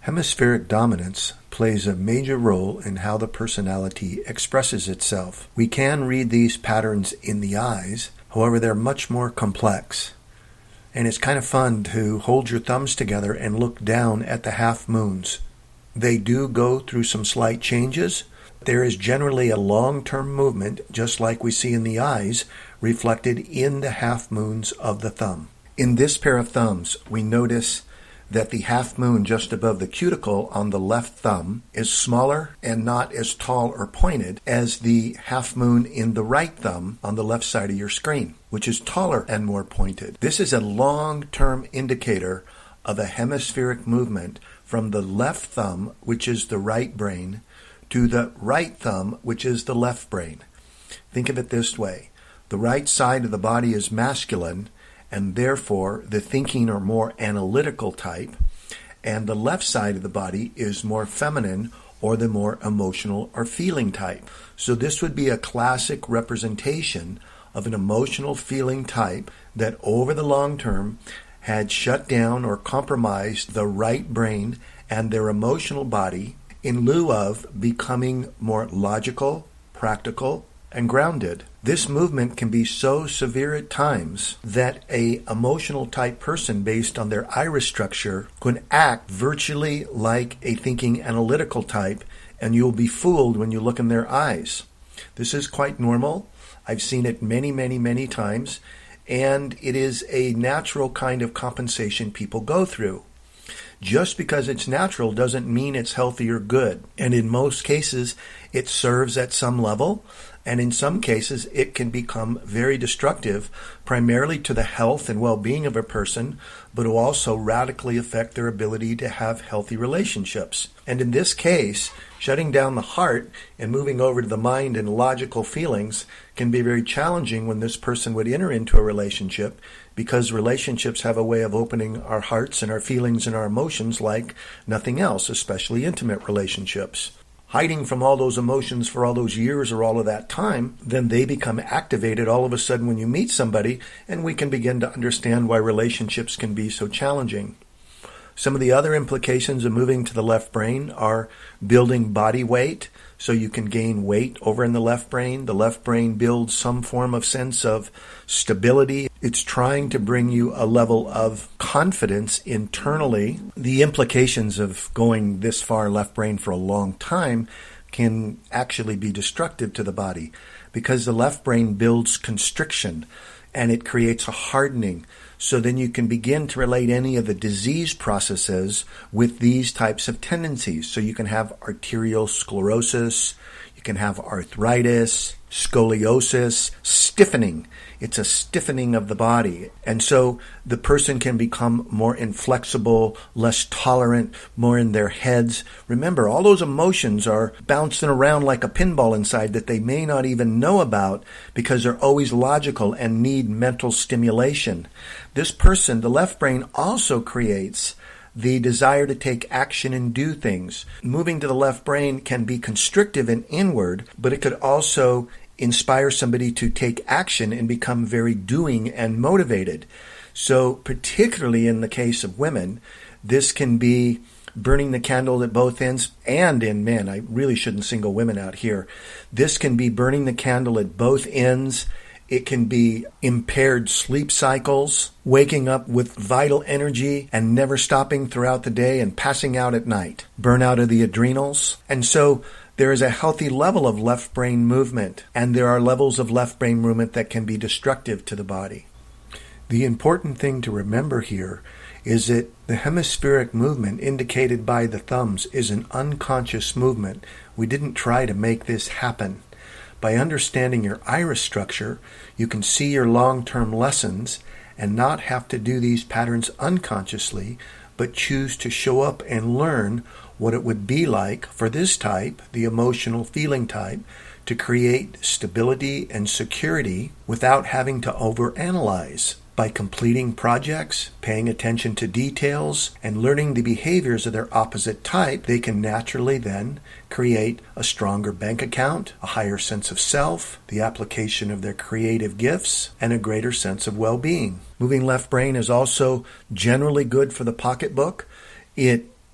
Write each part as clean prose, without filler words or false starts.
Hemispheric dominance plays a major role in how the personality expresses itself. We can read these patterns in the eyes, however they're much more complex. And it's kind of fun to hold your thumbs together and look down at the half moons. They do go through some slight changes. There is generally a long-term movement, just like we see in the eyes, reflected in the half moons of the thumb. In this pair of thumbs, we notice that the half moon just above the cuticle on the left thumb is smaller and not as tall or pointed as the half moon in the right thumb on the left side of your screen, which is taller and more pointed. This is a long-term indicator of a hemispheric movement from the left thumb, which is the right brain, to the right thumb, which is the left brain. Think of it this way. The right side of the body is masculine, and therefore the thinking or more analytical type, and the left side of the body is more feminine or the more emotional or feeling type. So this would be a classic representation of an emotional feeling type that over the long term had shut down or compromised the right brain and their emotional body in lieu of becoming more logical, practical, and grounded. This movement can be so severe at times that a emotional type person based on their iris structure can act virtually like a thinking analytical type, and you'll be fooled when you look in their eyes. This is quite normal. I've seen it many times, and it is a natural kind of compensation people go through. Just because it's natural doesn't mean it's healthy or good, and in most cases it serves at some level, and in some cases it can become very destructive, primarily to the health and well-being of a person, but will also radically affect their ability to have healthy relationships. And in this case, shutting down the heart and moving over to the mind and logical feelings can be very challenging when this person would enter into a relationship, because relationships have a way of opening our hearts and our feelings and our emotions like nothing else, especially intimate relationships. Hiding from all those emotions for all those years or all of that time, then they become activated all of a sudden when you meet somebody, and we can begin to understand why relationships can be so challenging. Some of the other implications of moving to the left brain are building body weight, so you can gain weight over in the left brain. The left brain builds some form of sense of stability. It's trying to bring you a level of confidence internally. The implications of going this far left brain for a long time can actually be destructive to the body, because the left brain builds constriction and it creates a hardening. So then you can begin to relate any of the disease processes with these types of tendencies. So you can have arterial sclerosis, you can have arthritis, scoliosis, stiffening. It's a stiffening of the body. And so the person can become more inflexible, less tolerant, more in their heads. Remember, all those emotions are bouncing around like a pinball inside that they may not even know about, because they're always logical and need mental stimulation. This person, the left brain, also creates the desire to take action and do things. Moving to the left brain can be constrictive and inward, but it could also inspire somebody to take action and become very doing and motivated. So particularly in the case of women, this can be burning the candle at both ends, and in men. I really shouldn't single women out here. This can be burning the candle at both ends. It can be impaired sleep cycles, waking up with vital energy and never stopping throughout the day and passing out at night, burnout of the adrenals. And so there is a healthy level of left brain movement, and there are levels of left brain movement that can be destructive to the body. The important thing to remember here is that the hemispheric movement indicated by the thumbs is an unconscious movement. We didn't try to make this happen. By understanding your iris structure, you can see your long-term lessons and not have to do these patterns unconsciously, but choose to show up and learn what it would be like for this type, the emotional feeling type, to create stability and security without having to overanalyze. By completing projects, paying attention to details, and learning the behaviors of their opposite type, they can naturally then create a stronger bank account, a higher sense of self, the application of their creative gifts, and a greater sense of well-being. Moving left brain is also generally good for the pocketbook. It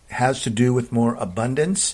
has to do with more abundance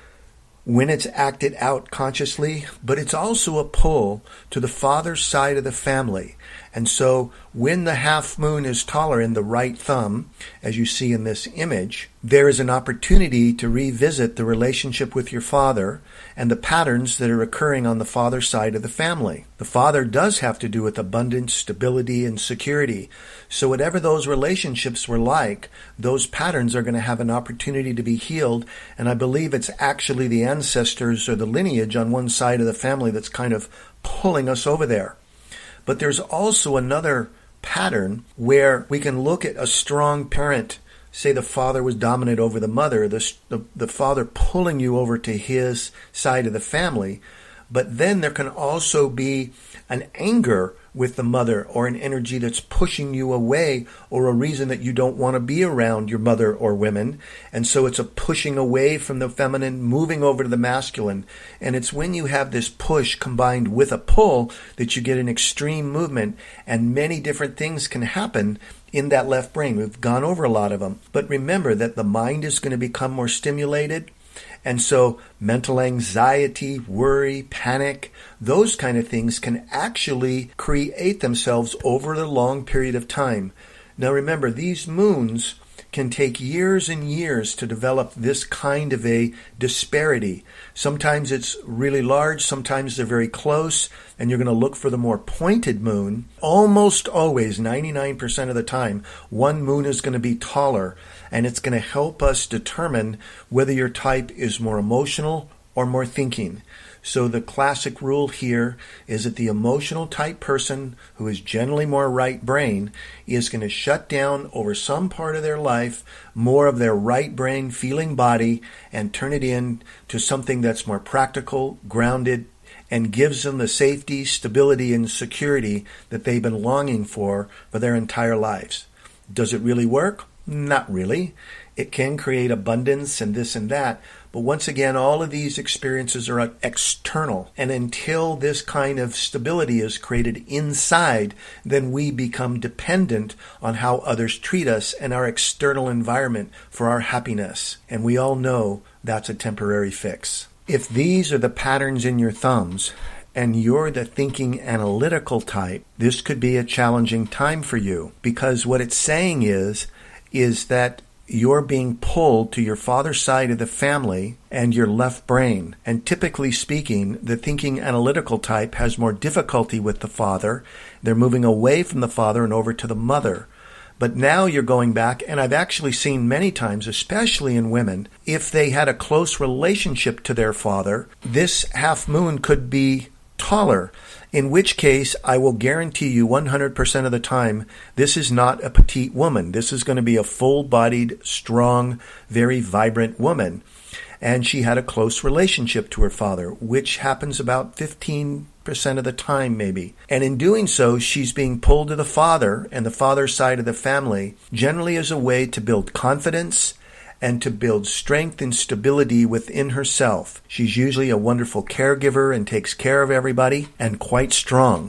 when it's acted out consciously, but it's also a pull to the father's side of the family. And so when the half moon is taller in the right thumb, as you see in this image, there is an opportunity to revisit the relationship with your father and the patterns that are occurring on the father's side of the family. The father does have to do with abundance, stability, and security. So whatever those relationships were like, those patterns are going to have an opportunity to be healed. And I believe it's actually the ancestors or the lineage on one side of the family that's kind of pulling us over there. But there's also another pattern where we can look at a strong parent. Say the father was dominant over the mother, the father pulling you over to his side of the family. But then there can also be an anger with the mother, or an energy that's pushing you away, or a reason that you don't want to be around your mother or women. And so it's a pushing away from the feminine, moving over to the masculine. And it's when you have this push combined with a pull that you get an extreme movement, and many different things can happen in that left brain. We've gone over a lot of them. But remember that the mind is going to become more stimulated. And so mental anxiety, worry, panic, those kind of things can actually create themselves over the long period of time. Now remember, these moons can take years and years to develop this kind of a disparity. Sometimes it's really large, sometimes they're very close, and you're going to look for the more pointed moon. Almost always, 99% of the time, one moon is going to be taller, and it's going to help us determine whether your type is more emotional or more thinking. So the classic rule here is that the emotional type person, who is generally more right brain, is going to shut down over some part of their life more of their right brain feeling body and turn it into something that's more practical, grounded, and gives them the safety, stability, and security that they've been longing for their entire lives. Does it really work? Not really. It can create abundance and this and that, but once again, all of these experiences are external. And until this kind of stability is created inside, then we become dependent on how others treat us and our external environment for our happiness. And we all know that's a temporary fix. If these are the patterns in your thumbs, and you're the thinking analytical type, this could be a challenging time for you, because what it's saying is that you're being pulled to your father's side of the family and your left brain. And typically speaking, the thinking analytical type has more difficulty with the father. They're moving away from the father and over to the mother. But now you're going back, and I've actually seen many times, especially in women, if they had a close relationship to their father, this half moon could be taller, in which case I will guarantee you 100% of the time this is not a petite woman. This is going to be a full-bodied, strong, very vibrant woman. And she had a close relationship to her father, which happens about 15% of the time maybe. And in doing so, she's being pulled to the father and the father's side of the family, generally as a way to build confidence and to build strength and stability within herself. She's usually a wonderful caregiver and takes care of everybody, and quite strong.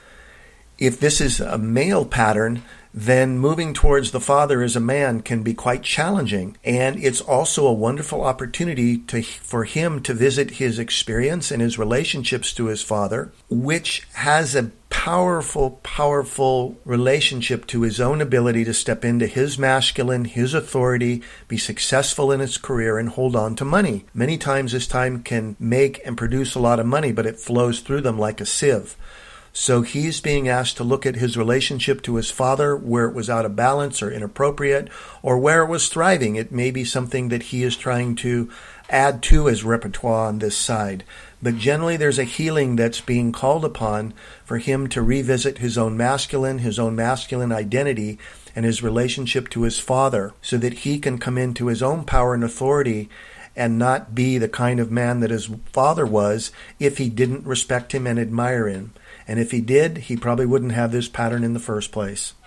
If this is a male pattern, then moving towards the father as a man can be quite challenging. And it's also a wonderful opportunity for him to visit his experience and his relationships to his father, which has a powerful relationship to his own ability to step into his masculine, his authority, be successful in his career, and hold on to money. Many times this time can make and produce a lot of money, but it flows through them like a sieve. So he's being asked to look at his relationship to his father, where it was out of balance or inappropriate, or where it was thriving. It may be something that he is trying to add to his repertoire on this side. But generally there's a healing that's being called upon for him to revisit his own masculine identity, and his relationship to his father, so that he can come into his own power and authority and not be the kind of man that his father was if he didn't respect him and admire him. And if he did, he probably wouldn't have this pattern in the first place.